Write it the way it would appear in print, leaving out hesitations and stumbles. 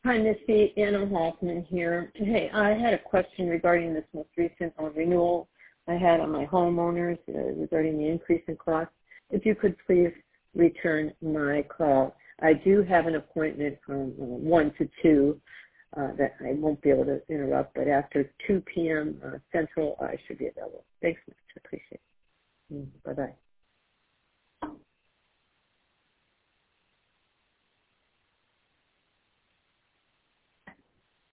Hi, Misty. Anna Hoffman here. Hey, I had a question regarding this most recent renewal I had on my homeowners regarding the increase in cost. If you could please return my call. I do have an appointment from 1 to 2 that I won't be able to interrupt, but after 2 p.m. Central, I should be available. Thanks much. I appreciate it. Bye-bye.